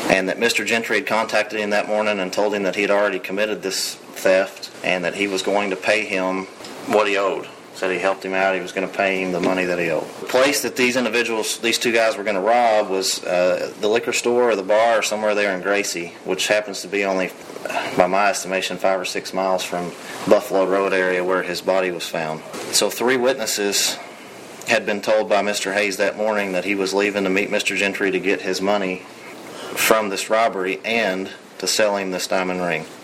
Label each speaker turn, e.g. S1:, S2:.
S1: and that Mr. Gentry had contacted him that morning and told him that he had already committed this theft and that he was going to pay him what he owed. Said he helped him out, he was going to pay him the money that he owed. The place that these two guys were going to rob was the liquor store or the bar or somewhere there in Gracie, which happens to be only, by my estimation, 5 or 6 miles from Buffalo Road area where his body was found. So 3 witnesses had been told by Mr. Hayes that morning that he was leaving to meet Mr. Gentry to get his money from this robbery and to sell him this diamond ring.